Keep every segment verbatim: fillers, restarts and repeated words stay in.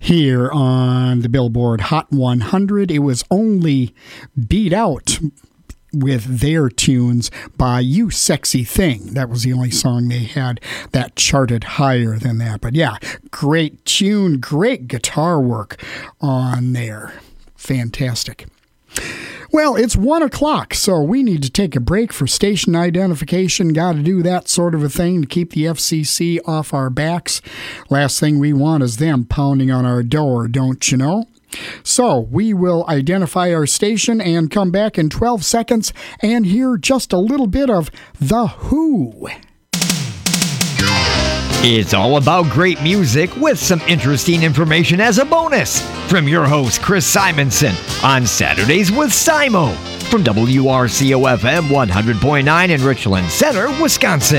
here on the Billboard Hot one hundred. It was only beat out with their tunes by You Sexy Thing. That was the only song they had that charted higher than that. But yeah, great tune, great guitar work on there. Fantastic. Well, it's one o'clock, so we need to take a break for station identification. Got to do that sort of a thing to keep the F C C off our backs. Last thing we want is them pounding on our door, don't you know? So we will identify our station and come back in twelve seconds and hear just a little bit of The Who. It's all about great music with some interesting information as a bonus from your host, Chris Simonson, on Saturdays with Simo from W R C O F M one hundred point nine in Richland Center, Wisconsin.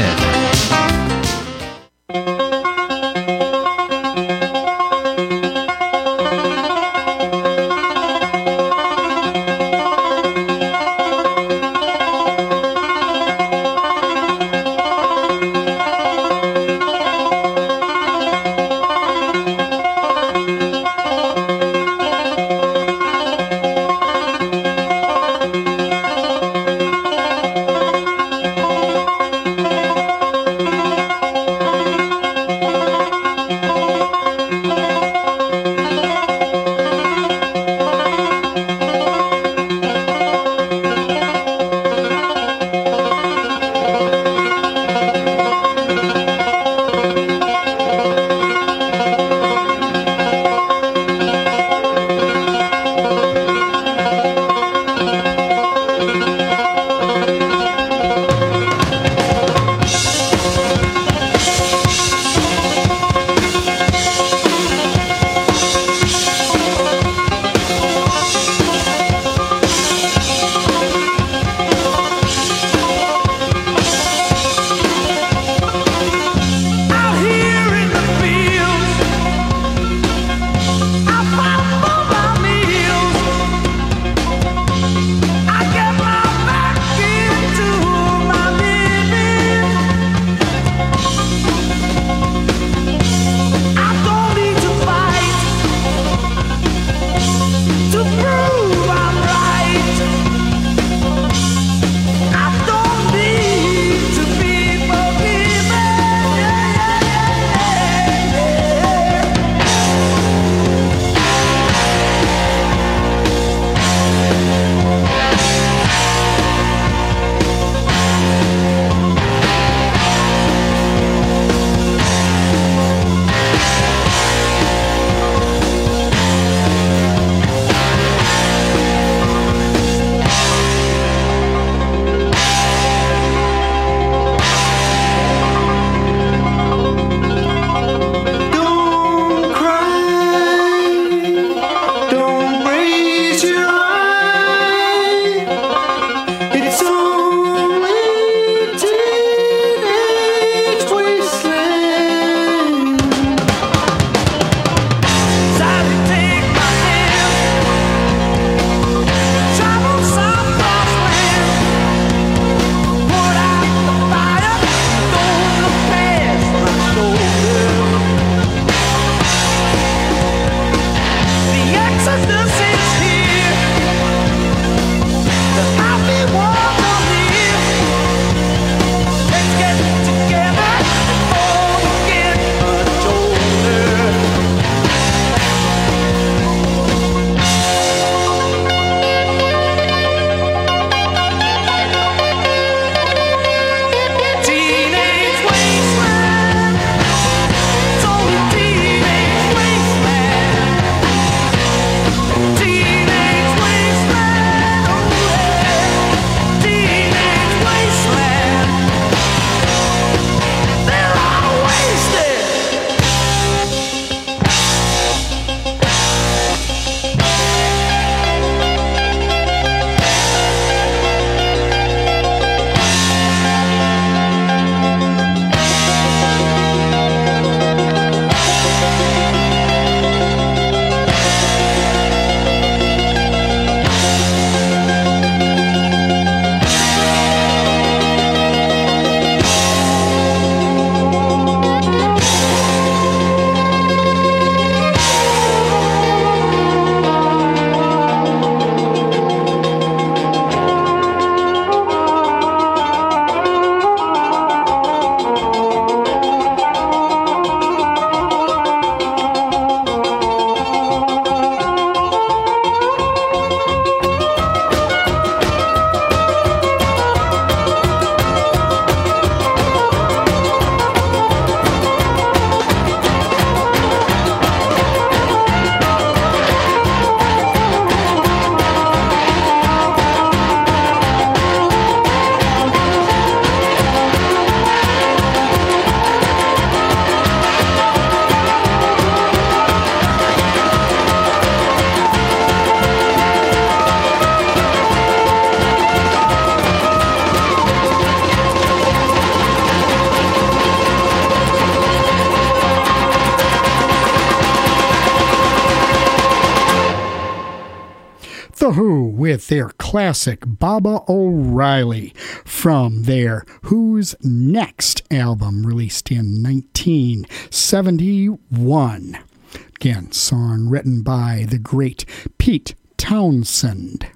The Who with their classic Baba O'Reilly from their Who's Next album released in nineteen seventy-one. Again, song written by the great Pete Townshend.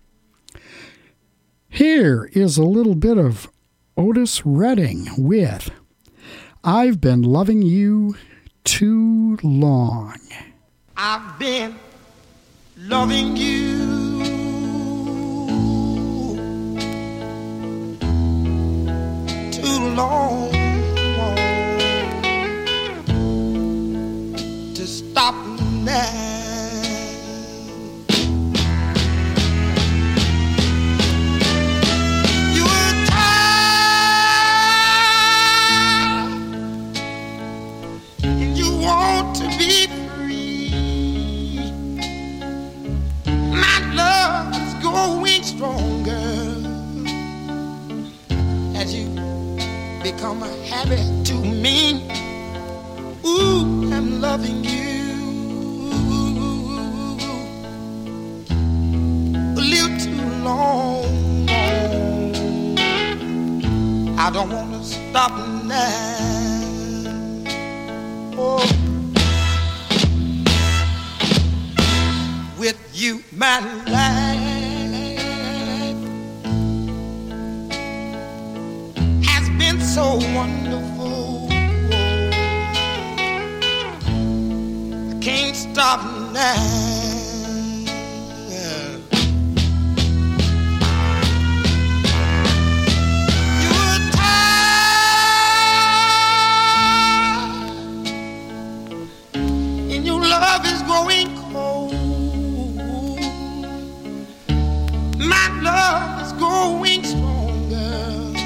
Here is a little bit of Otis Redding with I've Been Loving You Too Long. I've been loving you too long to stop now. You were tired and you want to be free. My love is going stronger as you become a habit to me. Ooh, I'm loving you a little too long. I don't want to stop now. Oh, with you, my life has been so wonderful. I can't stop now. You were tired and your love is growing cold. My love is growing stronger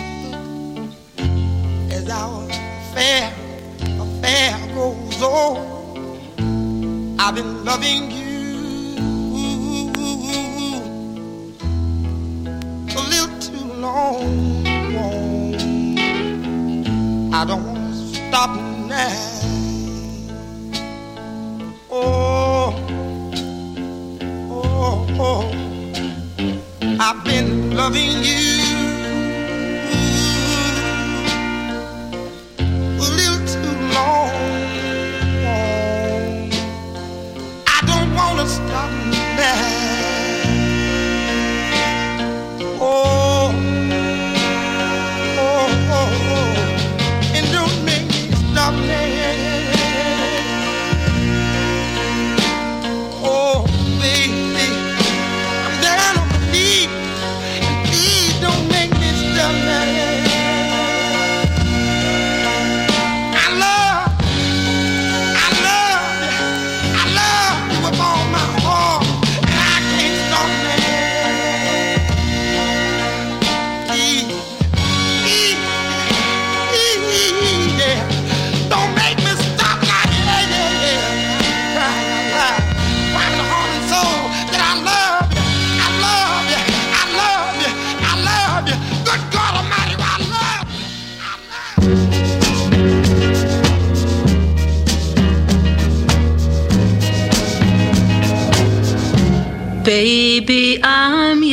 as our affair, affair goes on. I've been loving you a little too long. I don't want to stop now. Oh, oh, oh. I've been loving you a little too long. I don't want to stop now. Oh, oh, oh, oh. And don't make me stop now. Oh, baby, I'm down on my knees. Please don't make me stop now. I love, I love you, I love you with all my heart, and I can't stop now. Please, please, please, yeah. Don't make me stop now, yeah, yeah, yeah. Crying out loud, crying the heart and soul that I love you, I love you, I love you, I love you. Good God Almighty, I love you, I love you. Baby, I'm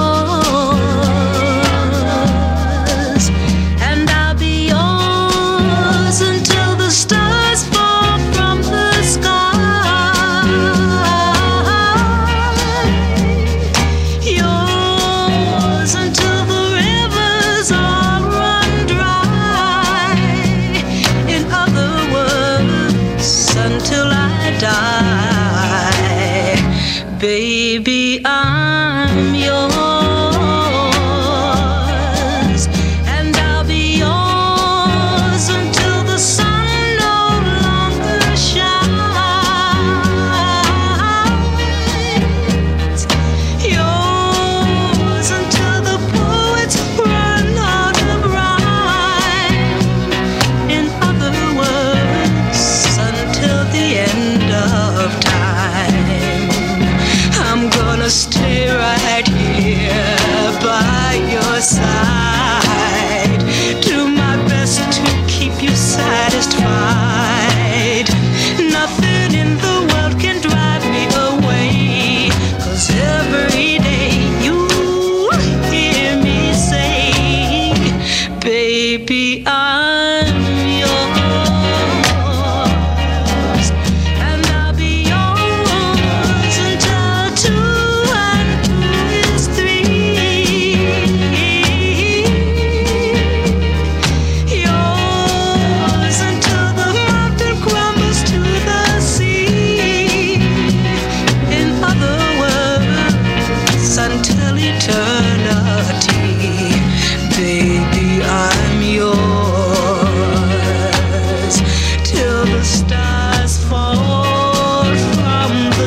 yours, and I'll be yours until the stars fall from the sky. Yours until the rivers all run dry. In other words, until I die. Baby, I'm yours, and I'll be yours until the sun no longer shines. Yours until the poets run out of rhyme. In other words, until the end of time. I'm gonna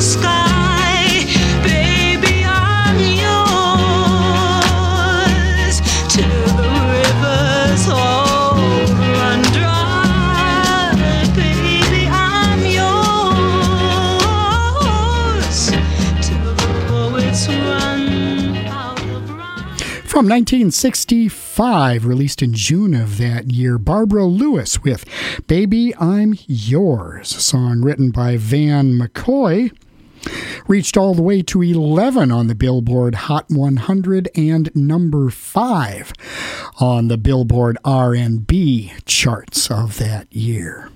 sky. Baby, I'm yours till the rivers all run dry. Baby, I'm yours till the poets run out of rhyme. From nineteen sixty-five, released in June of that year, Barbara Lewis with Baby, I'm Yours, a song written by Van McCoy. Reached all the way to eleven on the Billboard Hot one hundred and number five on the Billboard R and B charts of that year.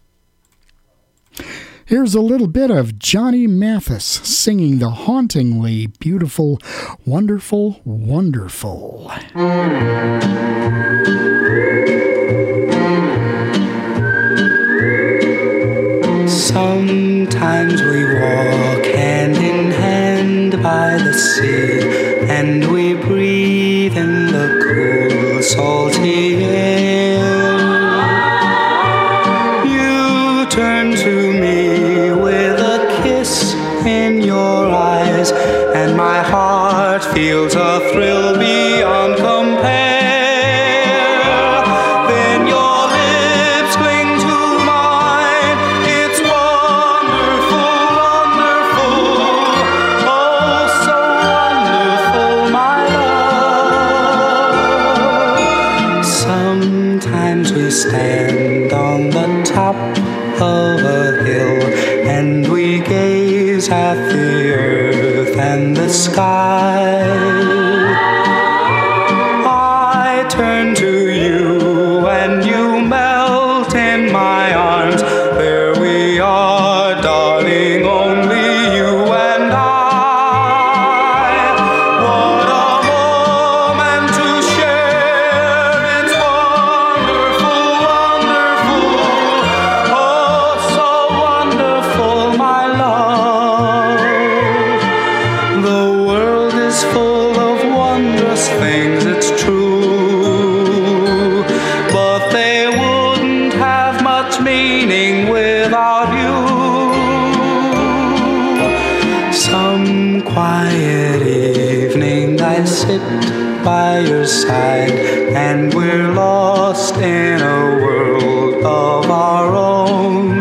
Here's a little bit of Johnny Mathis singing the hauntingly beautiful, Wonderful, Wonderful. Sometimes we walk hand in hand by the sea, and we breathe in the cool, salty air. You turn to me with a kiss in your eyes, and my heart feels a thrill beyond compare. Then your lips cling to mine. It's wonderful, wonderful, oh so wonderful, my love. Sometimes we stand on the top of a hill, and we gaze at the earth and the sky. I turn to you and you melt in my arms. There we are, darling, only you and I. What a moment to share. It's wonderful, wonderful, oh so wonderful, my love. The world is full of wondrous things, it's true, but they wouldn't have much meaning without you. Some quiet evening I sit by your side, and we're lost in a world of our own.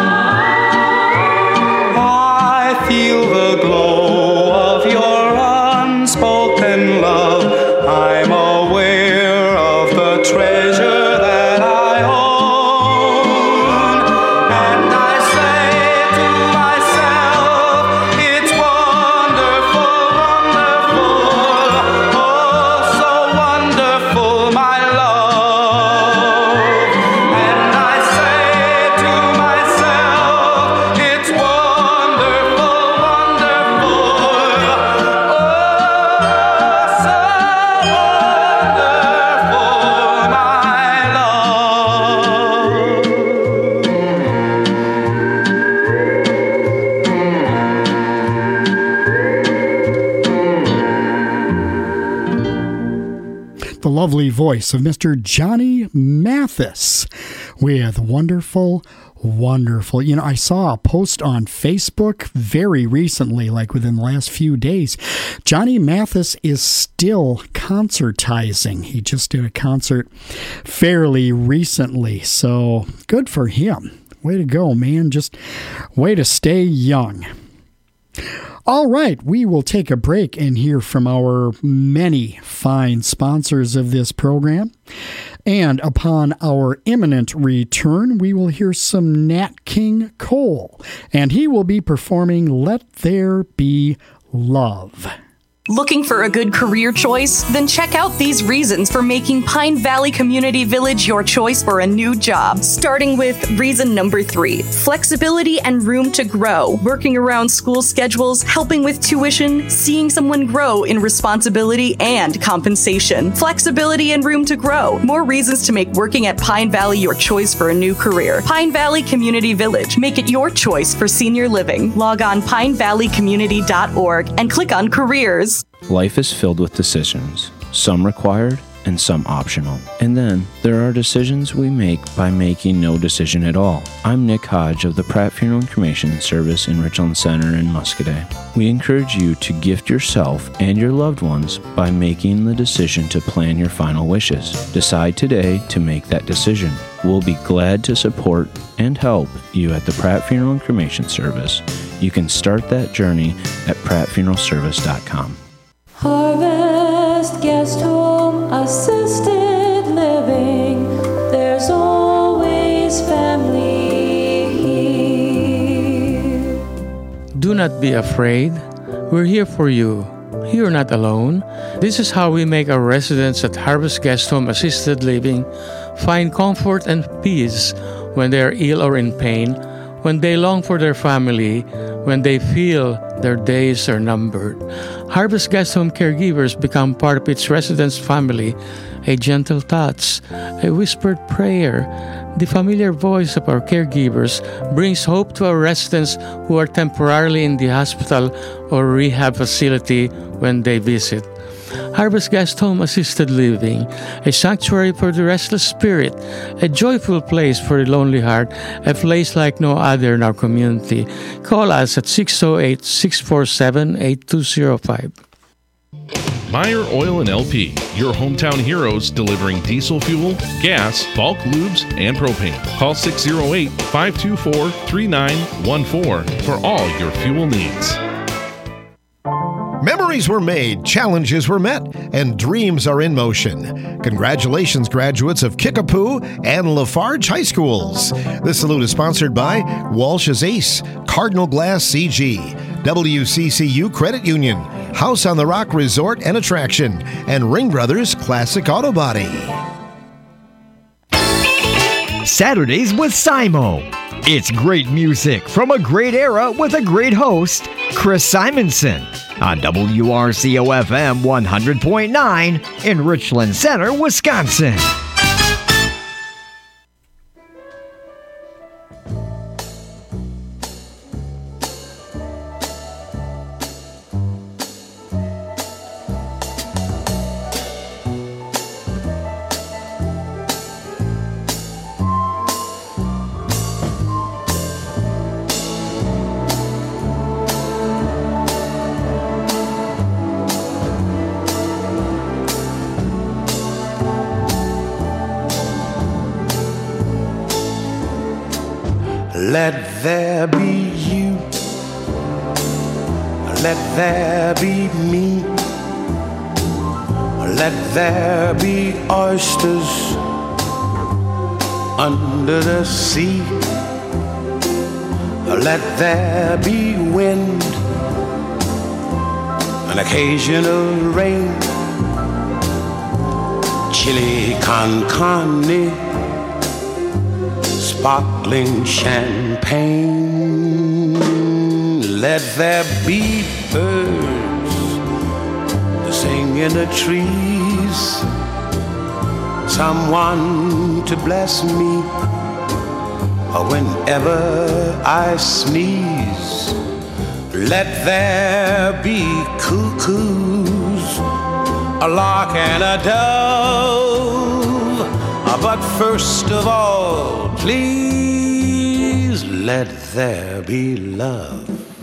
I feel the glow of your unspoken love. I'm aware of the treasure that I own. And I say to myself, it's wonderful, wonderful, oh so wonderful, my love. And I say to myself, it's wonderful, wonderful, oh so wonderful, my The lovely voice of Mister Johnny Mathis with Wonderful, Wonderful. You know, I saw a post on Facebook very recently, like within the last few days. Johnny Mathis is still concertizing. He just did a concert fairly recently, so good for him. Way to go, man. Just way to stay young. All right, we will take a break and hear from our many fine sponsors of this program. And upon our imminent return, we will hear some Nat King Cole, and he will be performing Let There Be Love. Looking for a good career choice? Then check out these reasons for making Pine Valley Community Village your choice for a new job. Starting with reason number three, flexibility and room to grow. Working around school schedules, helping with tuition, seeing someone grow in responsibility and compensation. Flexibility and room to grow. More reasons to make working at Pine Valley your choice for a new career. Pine Valley Community Village. Make it your choice for senior living. Log on pine valley community dot org and click on careers. Life is filled with decisions, some required and some optional. And then there are decisions we make by making no decision at all. I'm Nick Hodge of the Pratt Funeral and Cremation Service in Richland Center in Muscoda. We encourage you to gift yourself and your loved ones by making the decision to plan your final wishes. Decide today to make that decision. We'll be glad to support and help you at the Pratt Funeral and Cremation Service. You can start that journey at pratt funeral service dot com. Harvest Guest Home Assisted Living. There's always family here. Do not be afraid. We're here for you. You're not alone. This is how we make our residents at Harvest Guest Home Assisted Living find comfort and peace when they are ill or in pain, when they long for their family, when they feel their days are numbered. Harvest Guest Home caregivers become part of its residents' family, a gentle touch, a whispered prayer. The familiar voice of our caregivers brings hope to our residents who are temporarily in the hospital or rehab facility when they visit. Harvest Guest Home Assisted Living, a sanctuary for the restless spirit, a joyful place for the lonely heart, a place like no other in our community. Call us at six oh eight, six four seven, eight two oh five. Meyer Oil and L P, your hometown heroes delivering diesel fuel, gas, bulk lubes, and propane. Call six oh eight, five two four, three nine one four for all your fuel needs. Memories were made, challenges were met, and dreams are in motion. Congratulations, graduates of Kickapoo and Lafarge High Schools. This salute is sponsored by Walsh's Ace, Cardinal Glass C G, W C C U Credit Union, House on the Rock Resort and Attraction, and Ring Brothers Classic Auto Body. Saturdays with Simo. It's great music from a great era with a great host, Chris Simonson, on W R C O F M one hundred point nine in Richland Center, Wisconsin. Let there be you, let there be me, let there be oysters under the sea, let there be wind, an occasional rain, chili con carne, sparkling champagne. Let there be birds to sing in the trees, someone to bless me whenever I sneeze. Let there be cuckoos, a lark and a dove, but first of all, please let there be love.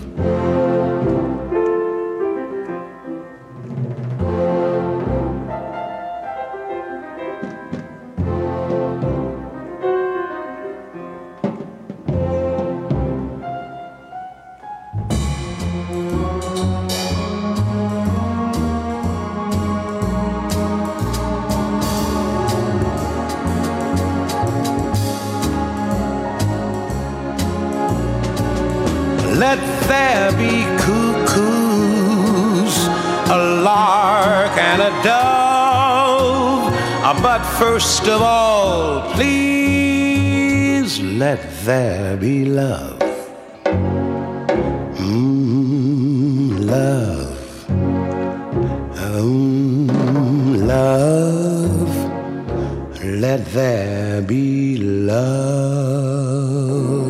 Let there be cuckoos, a lark and a dove, but first of all, please let there be love. Mm, love. Mm, love. Let there be love.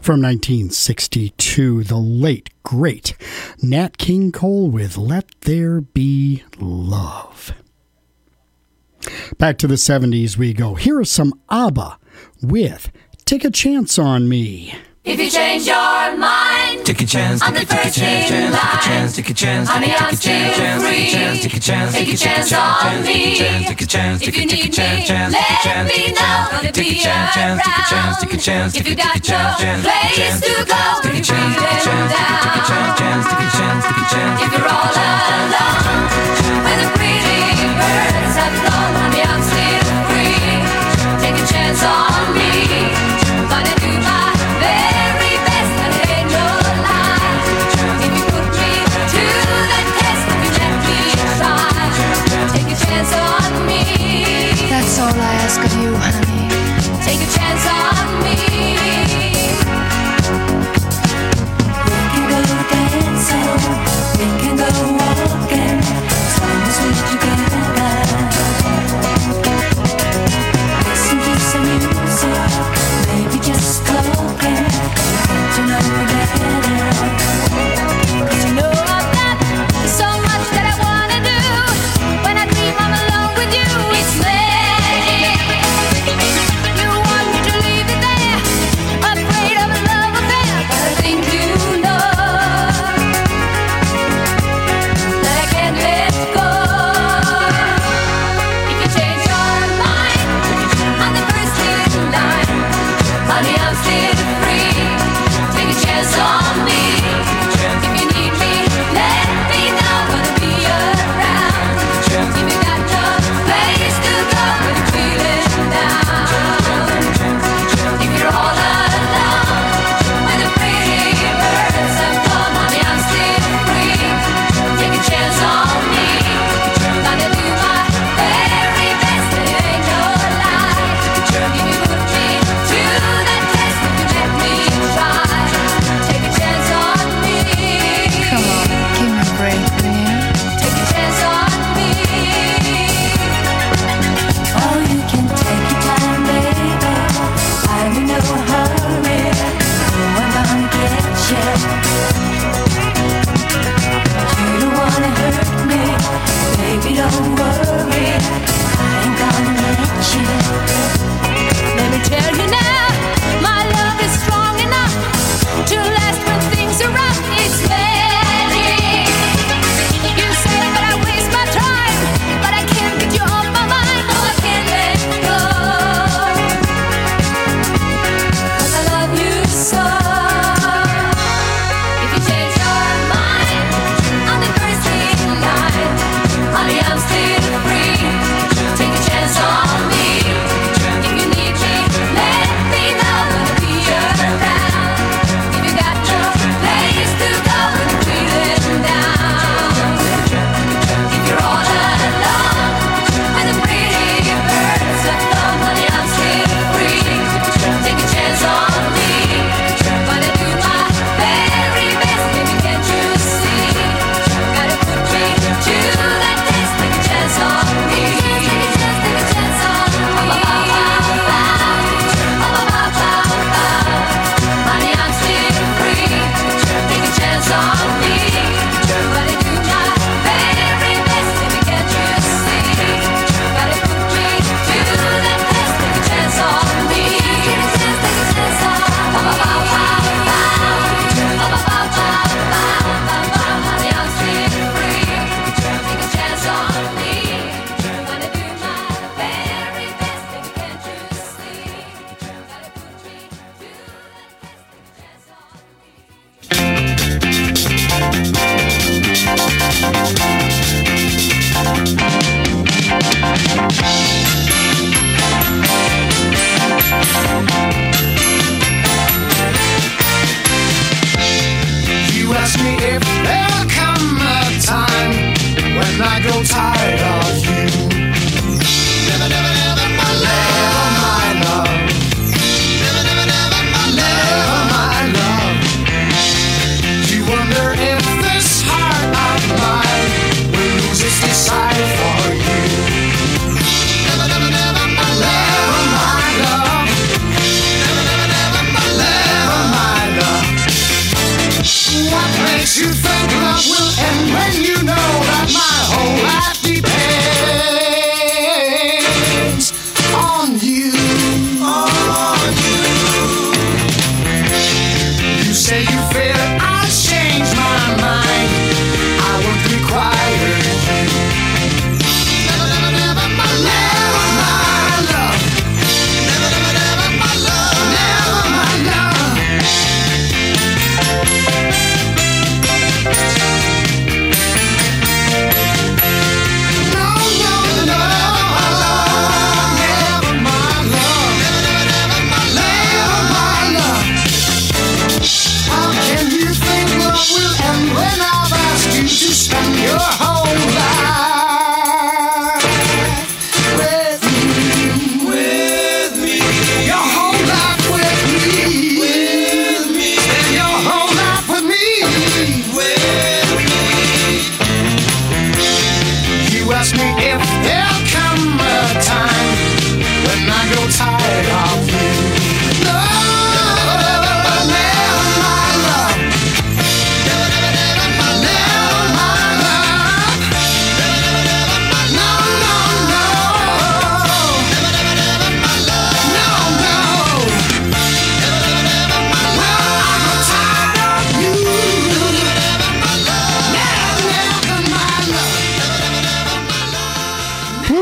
from nineteen sixty-two, the late, great Nat King Cole with Let There Be Love. Back to the seventies we go. Here is some ABBA with Take a Chance on Me. If you change your mind, take a chance, I'm the first in line. Take a chance, honey, I'm still free. Take a chance, take a chance on me. Take a chance, if you need me, let me know. Gonna be around. Take a chance, if you got no place to go, take a chance, take a chance, take a chance, take a chance, take a chance. If you're all alone, when the pretty birds have flown, honey, I'm still free. Take a chance on me. Gonna do my very best, and it ain't no lie. If you put me to the test, if you let me try, take a chance on me. That's all I ask of you, honey. Take a chance on me. We can go dancing, we can go walking, as long as we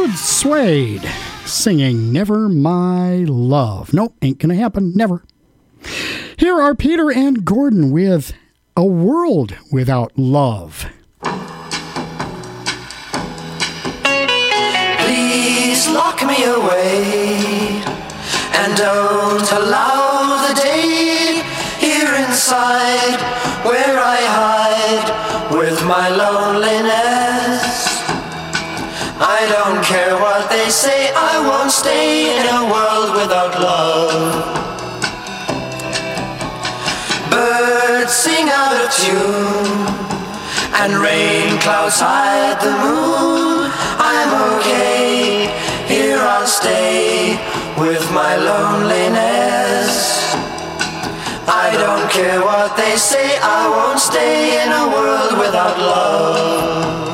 includes Suede singing Never My Love. Nope, ain't gonna happen, never. Here are Peter and Gordon with A World Without Love. Please lock me away and don't allow the day here inside where I hide with my loneliness. I don't care what they say, I won't stay in a world without love. Birds sing out of tune and rain clouds hide the moon. I'm okay, here I'll stay with my loneliness. I don't care what they say, I won't stay in a world without love.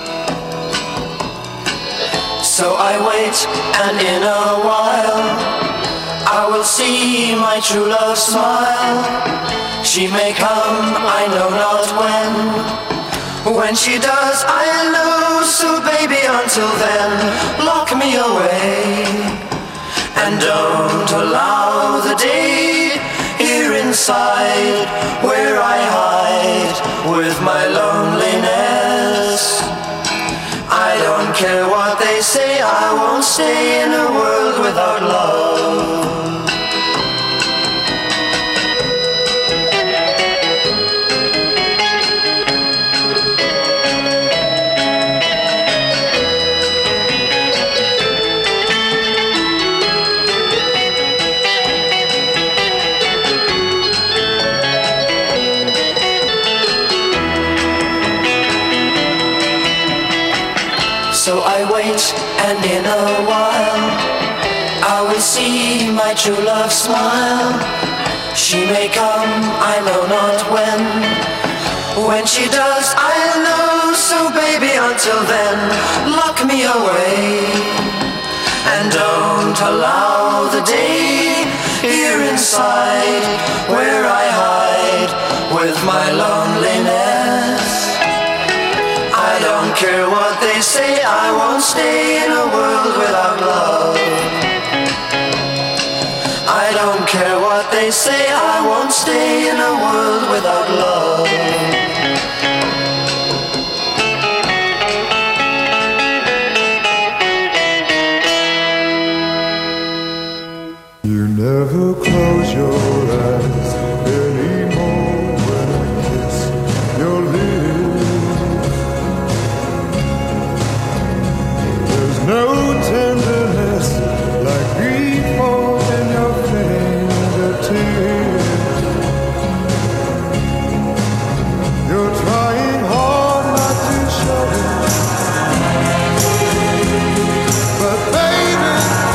So I wait, and in a while I will see my true love smile. She may come, I know not when. When she does, I'll know. So baby, until then, lock me away and don't allow the day here inside where I hide with my loneliness. I don't care what they say, I won't stay in a world without love. So I wait, and in a while I will see my true love smile. She may come, I know not when. When she does, I'll know. So baby, until then, lock me away and don't allow the day here inside where I hide with my loneliness. I don't care what they say, I won't stay in a world without love. I don't care what they say, I won't stay in a world without love. You never close your eyes anymore when I kiss your lips. There's no tenderness like grief holding your fingertips. You're trying hard not to show it, but baby,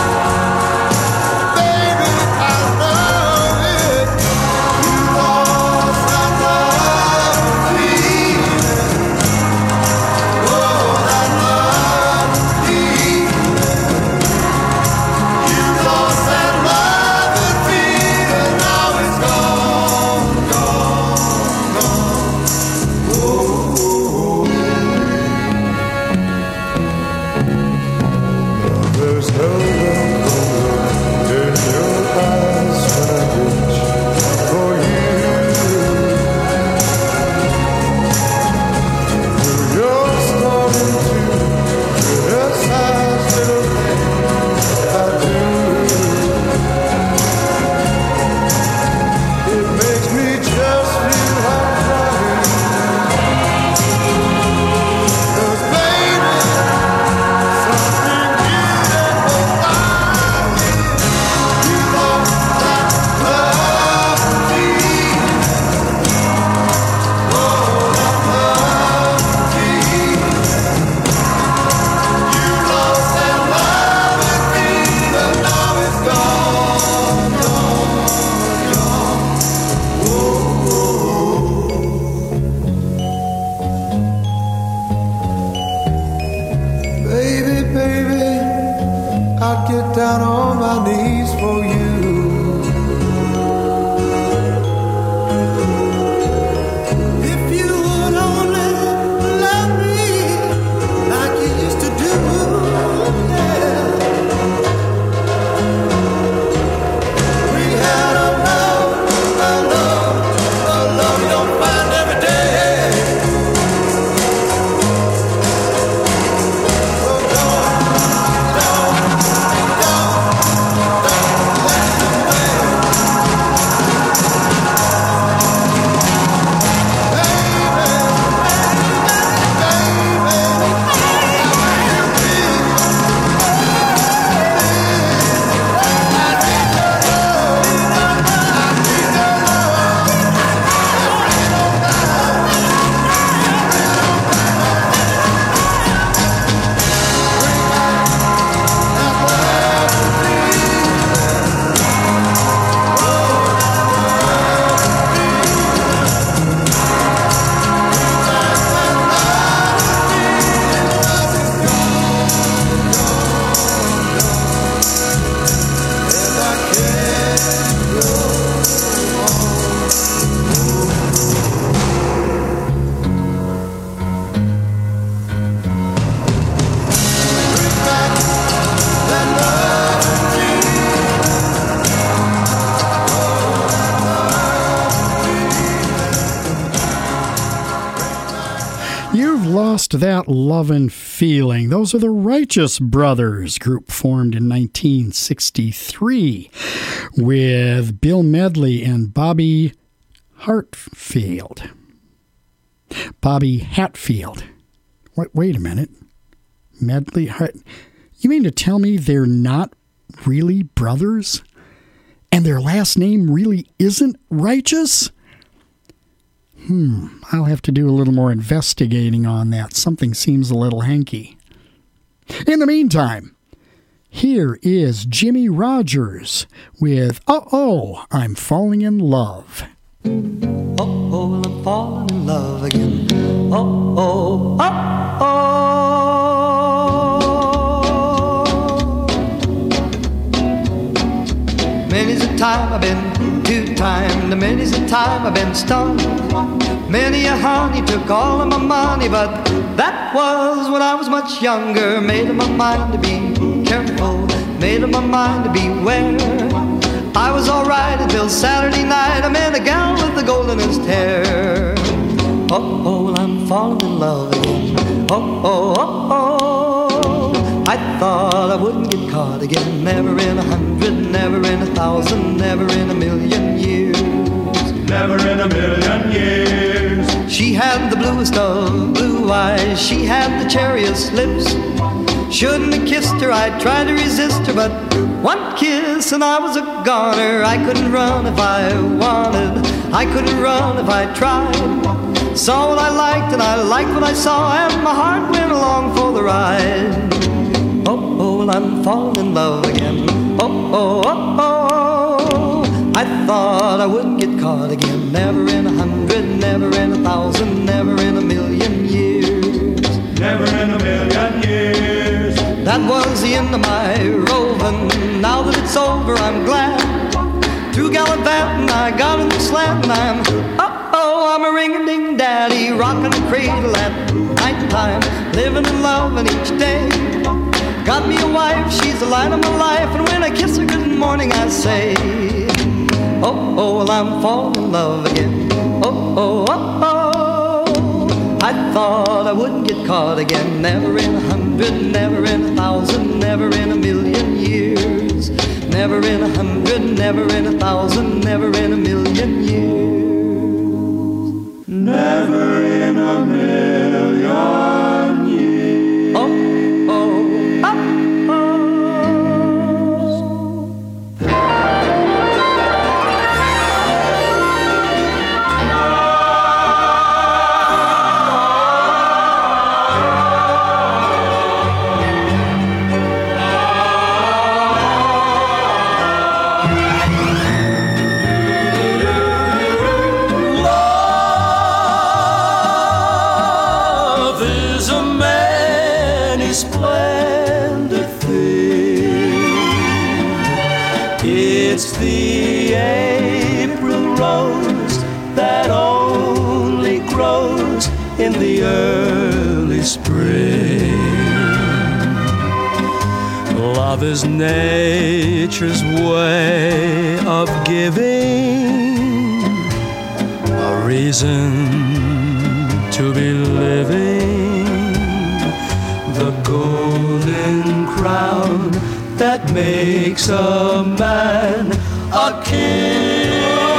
baby, I know it. You lost that love feeling. Oh, that love feeling. You lost that love feeling. Now it's gone, gone, gone. Oh, oh, oh. Now there's no color in your eyes when I reach for you. You're starting to criticize little things I do. It makes me just feel like crying. 'Cause baby, something beautiful about it. You lost that love feeling. Oh, that love feeling. You lost that love feeling. Now it's gone, gone, gone. Oh, oh, oh. Baby, baby, I'd get down on my knees for you. If you would only love me like you used to do. Just That Lovin' Feeling. Those are the Righteous Brothers, group formed in nineteen sixty-three with Bill Medley and Bobby Hartfield. Bobby Hatfield. Wait, wait a minute. Medley Hart. You mean to tell me they're not really brothers? And their last name really isn't Righteous? Hmm, I'll have to do a little more investigating on that. Something seems a little hanky. In the meantime, here is Jimmy Rogers with Uh-Oh, I'm Falling in Love. Uh-oh, I'm falling in love again. Uh-oh, uh-oh. Many's the time I've been two-timed, many's the time I've been stung. Many a honey took all of my money, but that was when I was much younger. Made up my mind to be careful, made up my mind to beware. I was alright until Saturday night. I met a gal with the goldenest hair. Uh-oh, I'm falling in love again. Uh-oh, uh-oh. I thought I wouldn't get caught again. Never in a hundred, never in a thousand, never in a million years. Never in a million years. She had the bluest of blue eyes. She had the cherriest lips. Shouldn't have kissed her, I tried to resist her, but one kiss and I was a goner. I couldn't run if I wanted, I couldn't run if I tried. Saw what I liked and I liked what I saw, and my heart went along for the ride. Oh, oh, I'm falling in love again. Oh, oh, oh, oh. I thought I wouldn't get caught again. Never in a hundred, never in a thousand, never in a million years. Never in a million years. That was the end of my roving. Now that it's over, I'm glad. Through gallivanting, I got in the slant, and I'm, uh-oh, I'm a ring-a-ding daddy, rocking a cradle at nighttime, living and loving each day. Got me a wife, she's the light of my life, and when I kiss her good morning, I say, oh, oh, well, I'm falling in love again. Oh, oh, oh, oh. I thought I wouldn't get caught again. Never in a hundred, never in a thousand, never in a million years. Never in a hundred, never in a thousand, never in a million years. Never in a million years. Oh, oh, oh, oh. It's the April rose that only grows in the early spring. Love is nature's way of giving a reason to be living, the golden crown that makes a man a king.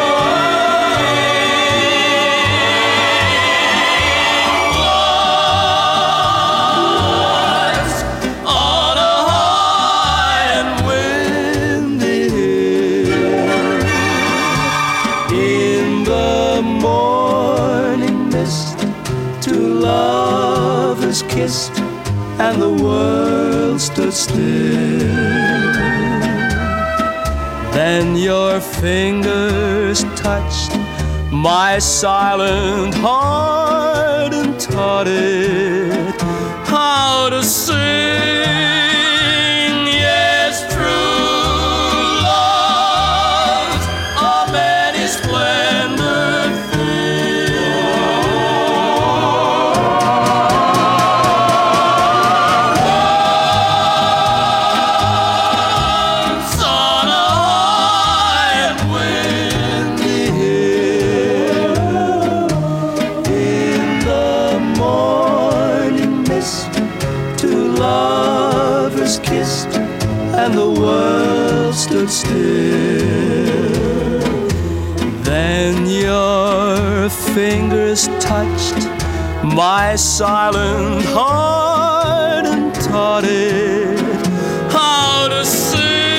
Lies on a high and windy hill. In the morning mist, two lovers kissed, and the world stood still. Then your fingers touched my silent heart and taught it how to sing. Yes, true love's a many splendid thing. Once on a high and windy hill, in the morning ceased and the world stood still. Then your fingers touched my silent heart and taught it how to sing.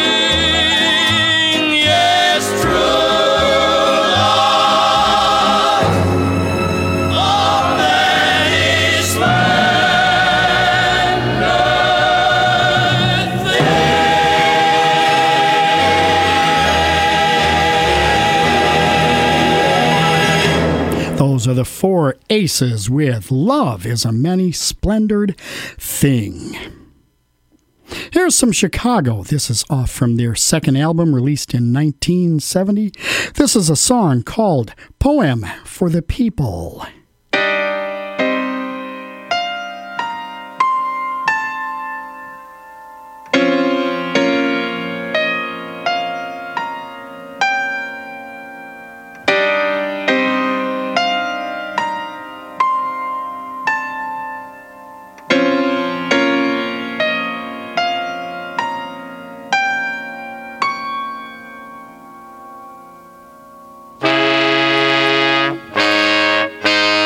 Yes, true love of many splendid things. Those are the Four Aces with Love is a Many Splendored Thing. Here's some Chicago. This is off from their second album released in nineteen seventy. This is a song called Poem for the People. Thank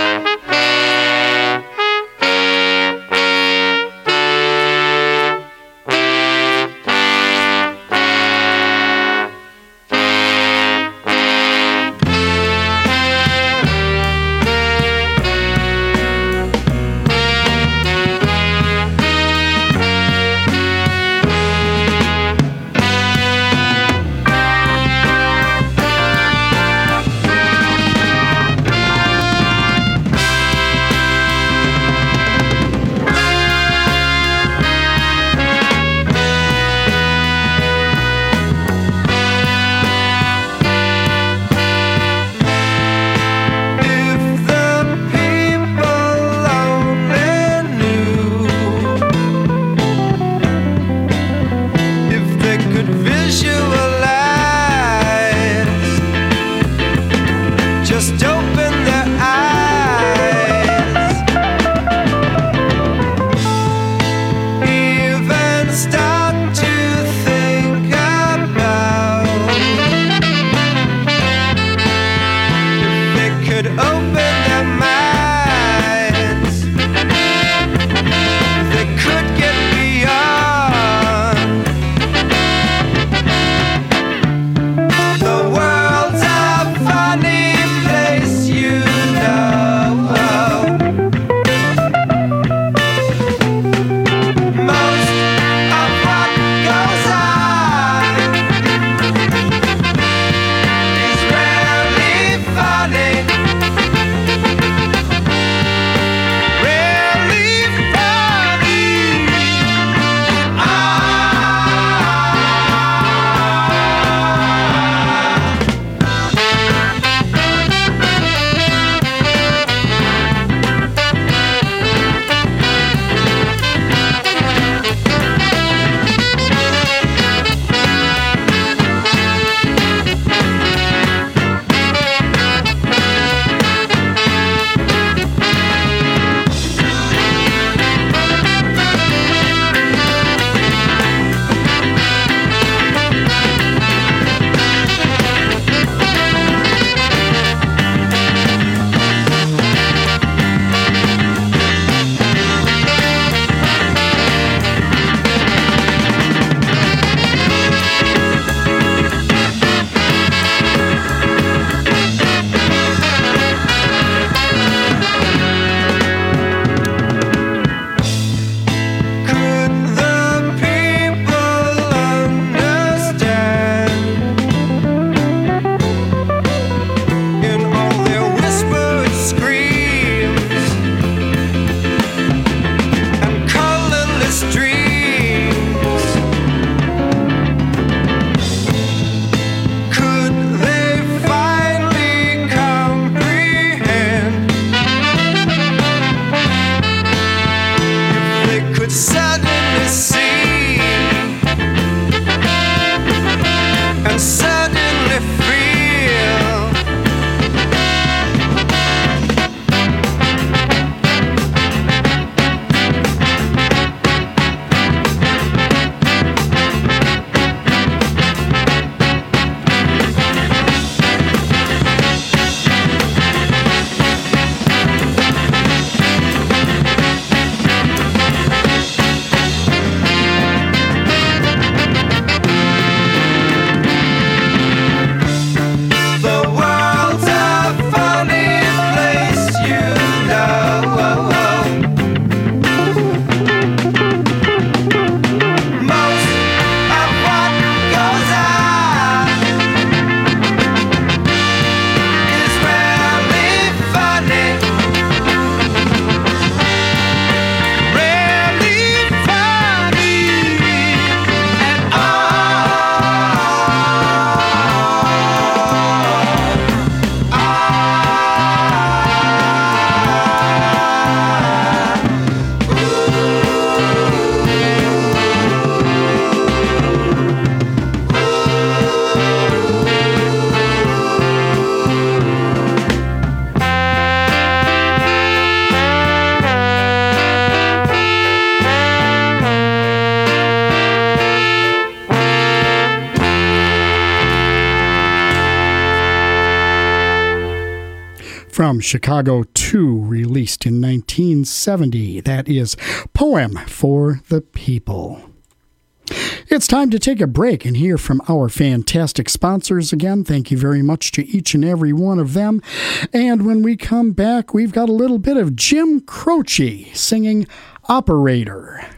from Chicago two, released in nineteen seventy. That is Poem for the People. It's time to take a break and hear from our fantastic sponsors again. Thank you very much to each and every one of them. And when we come back, we've got a little bit of Jim Croce singing Operator.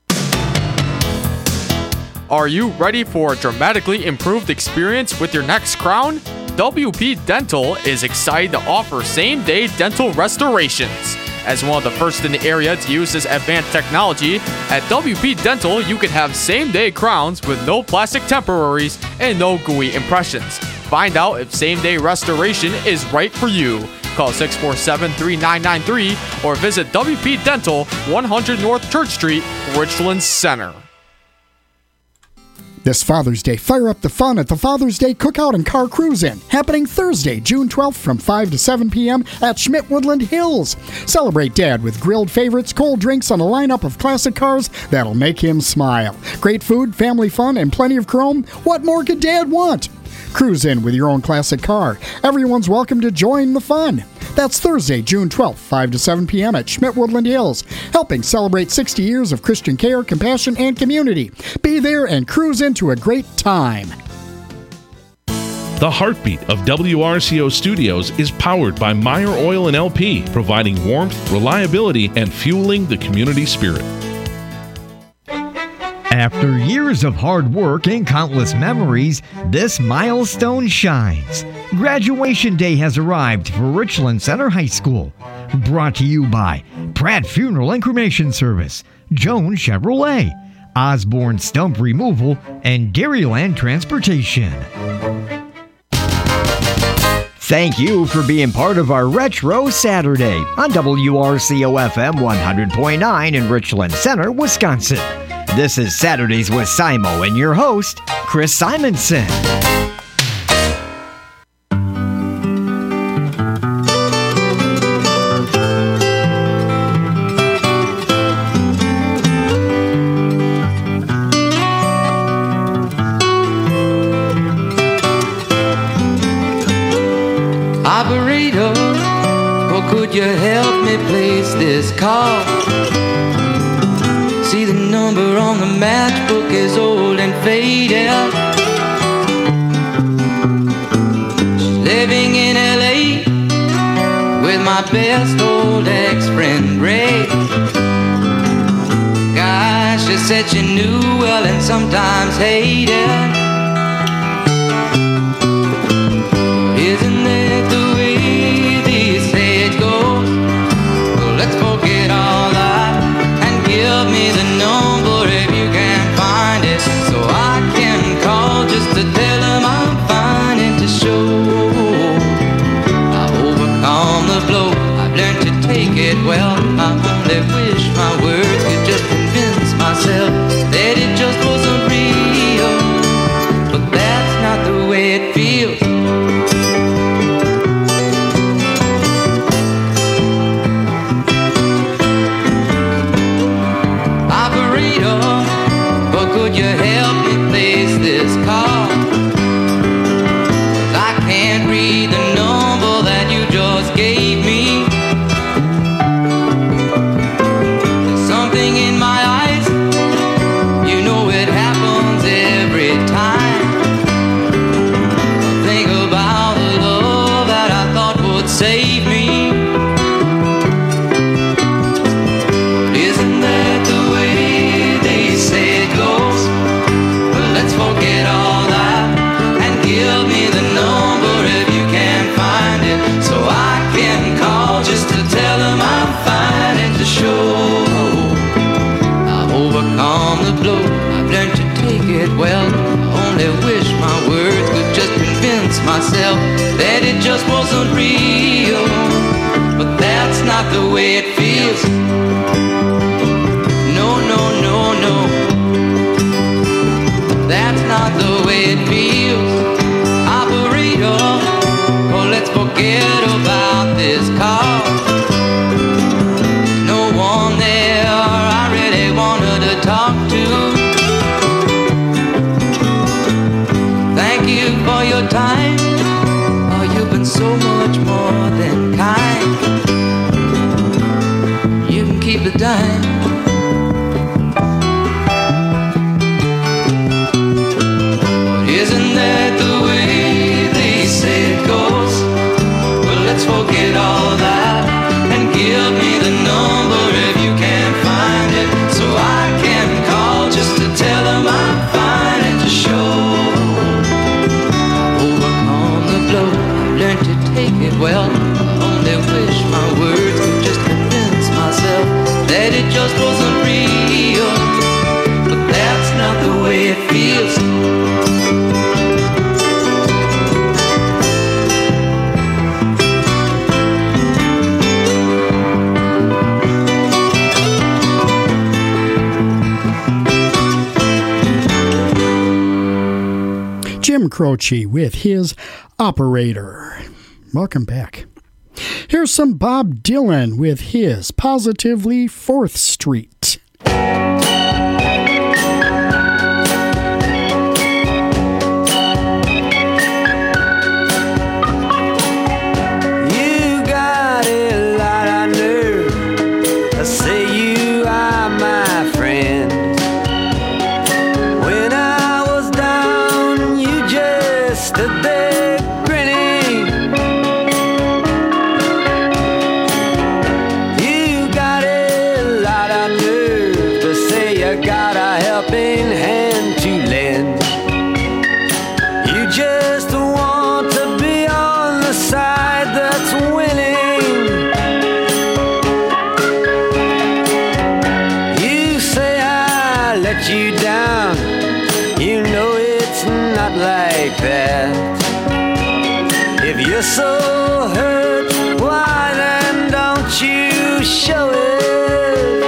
Are you ready for a dramatically improved experience with your next crown? W P Dental is excited to offer same-day dental restorations. As one of the first in the area to use this advanced technology, at W P Dental you can have same-day crowns with no plastic temporaries and no gooey impressions. Find out if same-day restoration is right for you. Call six four seven, three nine nine three or visit W P Dental, one hundred North Church Street, Richland Center. This Father's Day, fire up the fun at the Father's Day Cookout and Car Cruise-In, happening Thursday, June twelfth from five to seven p.m. at Schmidt Woodland Hills. Celebrate Dad with grilled favorites, cold drinks, and a lineup of classic cars that'll make him smile. Great food, family fun, and plenty of chrome. What more could Dad want? Cruise in with your own classic car. Everyone's welcome to join the fun. That's Thursday, June twelfth, five to seven p.m. at Schmidt Woodland Hills, helping celebrate sixty years of Christian care, compassion, and community. Be there and cruise into a great time. The heartbeat of W R C O Studios is powered by Meyer Oil and L P, providing warmth, reliability, and fueling the community spirit. After years of hard work and countless memories, this milestone shines. Graduation day has arrived for Richland Center High School. Brought to you by Pratt Funeral and Cremation Service, Jones Chevrolet, Osborne Stump Removal, and Dairyland Transportation. Thank you for being part of our Retro Saturday on W R C O F M one hundred point nine in Richland Center, Wisconsin. This is Saturdays with Simo and your host, Chris Simonson. Operator, well, could you help me place this call? See, the number on the matchbook is old and faded. She's living in L A with my best old ex-friend Ray. Gosh, she said she knew well and sometimes hated. Isn't that the way they say it goes? Well, let's forget all that and give me the number if you can find it, so I can call just to tell them I'm fine and to show I've overcome the blow. I've learned to take it well. I only wish my words could just convince myself that it just wasn't real, but that's not the way it feels. Could you help me place this call? 'Cause I can't read the number that you just gave me. There's something in my eyes, you know it happens every time. I think about the love that I thought would save me. But isn't that the way they say it goes? Forget all that and give me the number if you can find it, so I can call just to tell them I'm fine and to show I've overcome the blow. I've learned to take it well. I only wish my words could just convince myself that it just wasn't real, but that's not the way it feels. No, no, no, no, that's not the way it feels. Operator, oh, let's forget about this call. No one there I really wanted to talk to. Thank you for your time. Oh, you've been so much more than kind. it feels. Jim Croce with his Operator. Welcome back. Here's some Bob Dylan with his Positively fourth Street. You got a lot of nerve to say you are my friend. When I was down, you just stood there grinning. You got a lot of nerve to say you got a helping hand to lend. You just want to be on the side that's winning. You say I let you down. You know it's not like that. If you're so hurt, why then don't you show it?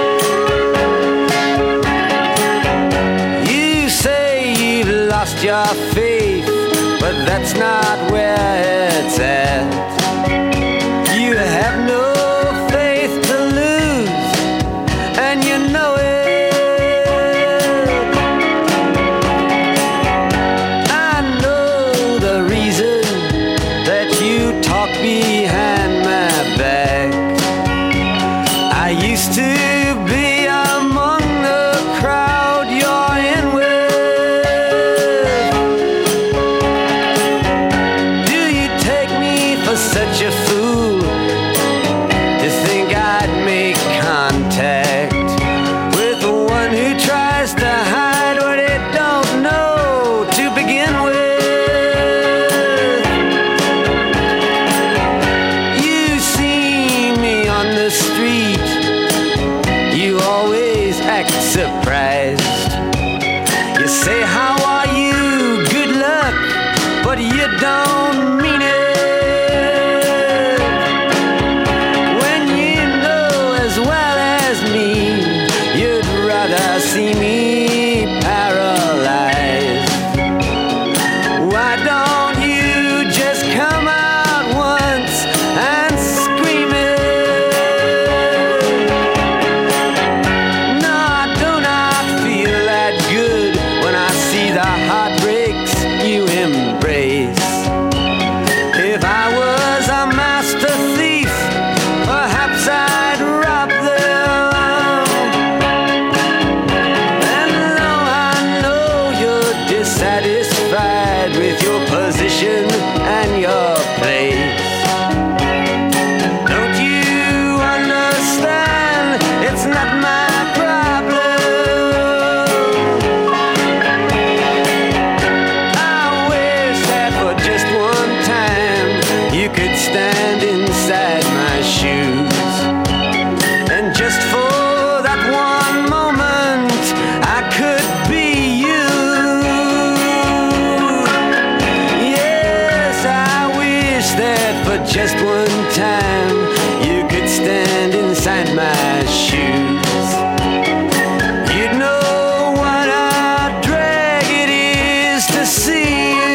You say you've lost your faith, but that's not where it's at. You have no faith to lose, and you know it. I know the reason that you talk behind my back. I used to be among the crowd you're in with. Do you take me for such a fool to think I'd make contact with the one who tries to hide what it don't know to begin with? You see me on the street, you always act surprised. You say, how are you? Good luck, but you don't mean it. When you know as well as me, you'd rather see me paralyzed. Why don't you just come out once and scream it? No, I do not feel that good when I see the heartbreaks you embrace. If I was a master thief, perhaps I'd rob them. And though I know you're dissatisfied with your position and your place, don't you understand? It's not my problem. I wish that for just one time you could stand inside my shoes. And just for that one moment I could be you. Yes, I wish that for just one time you could stand inside my shoes. You'd know what a drag it is to see you.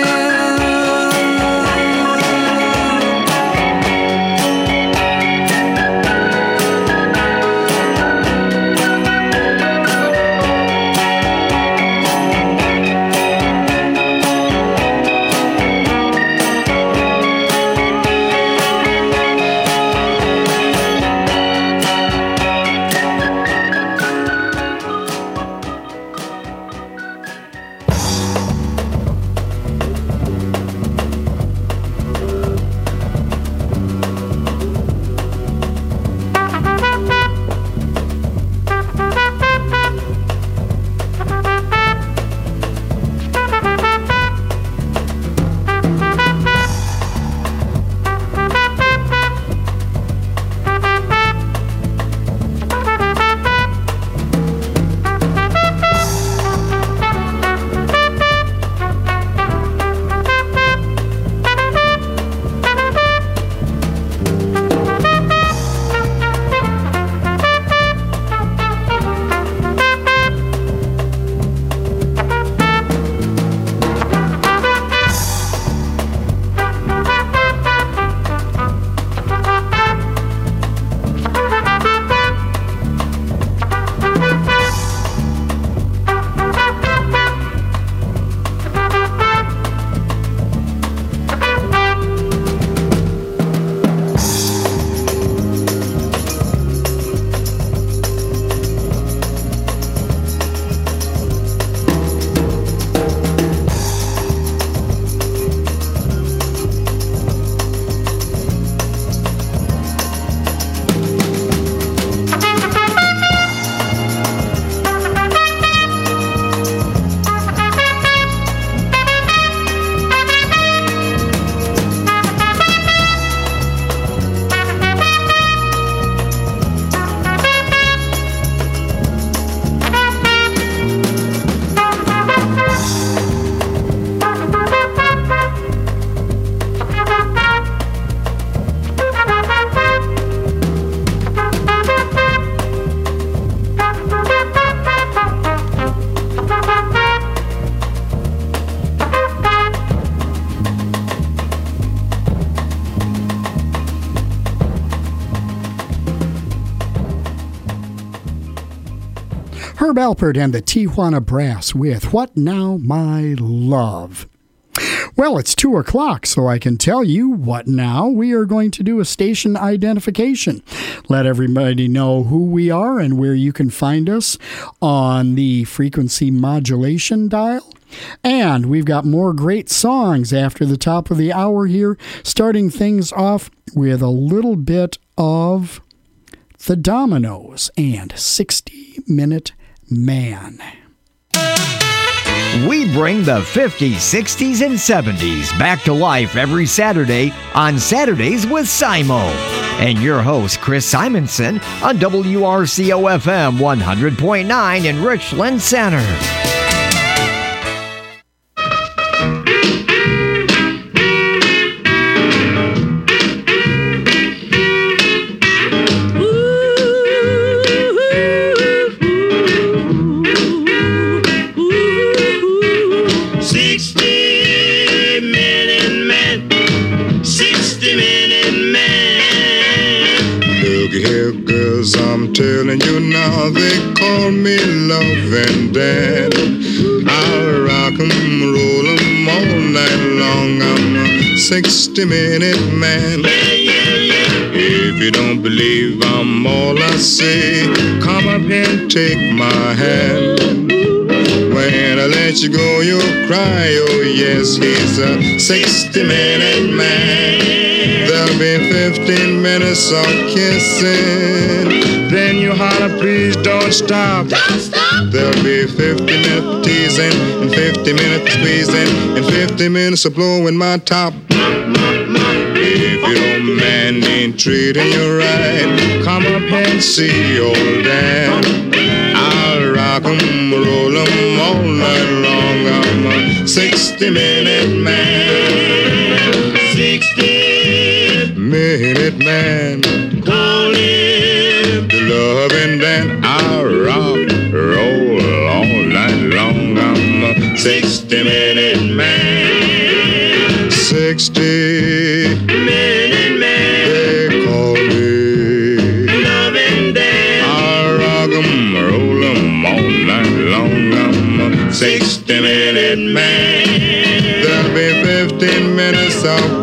Herb Alpert and the Tijuana Brass with What Now, My Love. Well, it's two o'clock, so I can tell you what now. We are going to do a station identification. Let everybody know who we are and where you can find us on the frequency modulation dial. And we've got more great songs after the top of the hour here, starting things off with a little bit of The Dominoes and sixty minute Man. We bring the fifties, sixties, and seventies back to life every Saturday on Saturdays with Simo. And your host, Chris Simonson, on W R C O F M one hundred point nine in Richland Center. I'm telling you now, they call me love and dad. I'll rock 'em, roll 'em all night long. I'm a sixty minute man. If you don't believe I'm all I say, come up and take my hand. When I let you go, you'll cry, oh yes, he's a sixty minute man. There'll be fifteen minutes of kissing. Then you holler, please don't stop. Don't stop. There'll be fifty minutes teasing, and fifty minutes squeezing, and fifty minutes of blowing my top. If your man ain't treating you right, come up and see old Dan. I'll rock 'em, roll 'em all night long. I'm a sixty minute man. sixty minute man. Call him the loving Dan. I'll rock, roll all night long. I'm a sixty minute man. sixty minute man. They call me loving Dan. I'll rock 'em, roll 'em all night long. I'm a sixty minute man. There'll be fifteen minutes of